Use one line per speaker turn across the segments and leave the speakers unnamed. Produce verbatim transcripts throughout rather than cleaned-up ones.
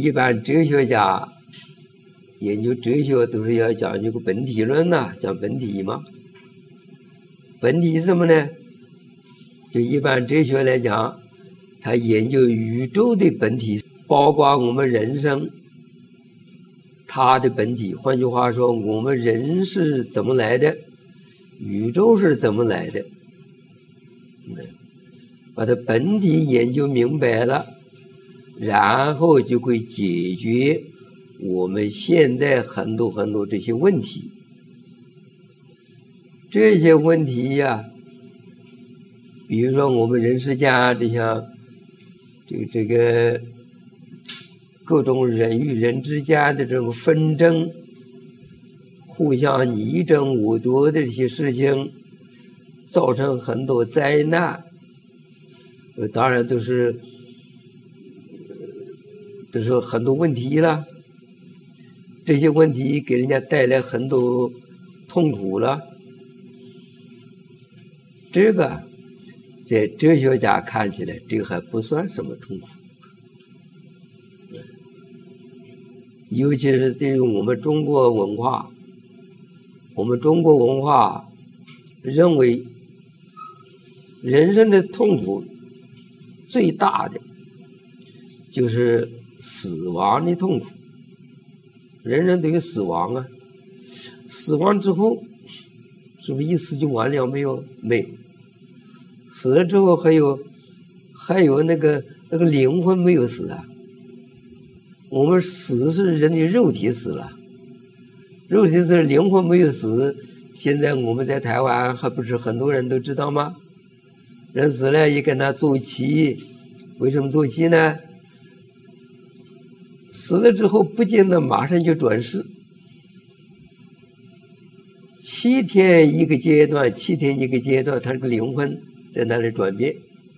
一般哲学家研究哲学都是要讲究个本体论呐、啊，讲本体嘛。本体是什么呢？就一般哲学来讲，他研究宇宙的本体，包括我们人生它的本体。换句话说，我们人是怎么来的，宇宙是怎么来的，把它本体研究明白了，然后就会解决我们现在很多很多这些问题。这些问题呀，比如说我们人世间这像这个这个各种人与人之间的这种纷争，互相你争我夺的这些事情，造成很多灾难，呃，当然都是都是很多问题了。这些问题给人家带来很多痛苦了。这个在哲学家看起来，这个还不算什么痛苦。尤其是对于我们中国文化，我们中国文化认为人生的痛苦最大的就是死亡的痛苦。人人都有死亡啊，死亡之后是不是一死就完了？没有，没有。死了之后还有还有那个那个灵魂没有死啊。我们死是人的肉体死了，肉体死，灵魂没有死。现在我们在台湾还不是很多人都知道吗？人死了也跟他做七，为什么做七呢？死了之后不见得马上就转世，七天一个阶段，七天一个阶段，他这个灵魂在那里转变，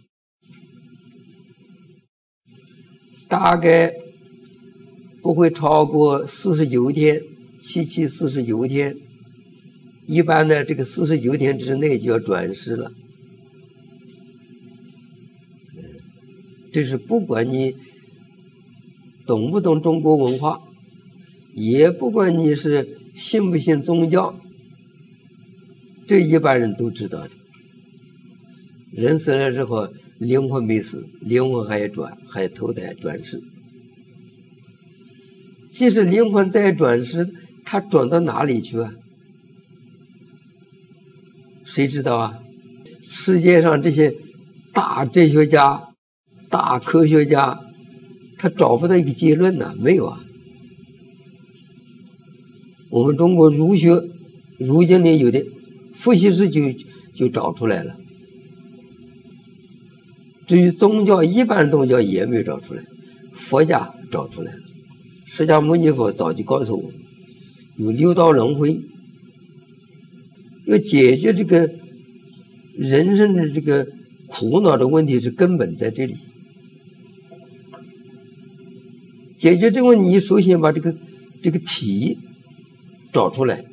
大概不会超过四十九天，七七四十九天。一般呢，这个四十九天之内就要转世了。这是不管你懂不懂中国文化，也不管你是信不信宗教，这一般人都知道的。人死了之后，灵魂没死，灵魂还要转，还要投胎转世。即使灵魂再转世，它转到哪里去啊？谁知道啊？世界上这些大哲学家、大科学家，他找不到一个结论呢、啊，没有啊。我们中国儒学、儒经里有的，伏羲氏就就找出来了。至于宗教，一般宗教也没有找出来，佛家找出来了。释迦牟尼佛早就告诉我们，有六道轮回，要解决这个人生的这个苦恼的问题，是根本在这里。解决这个问题，首先把这个这个体找出来，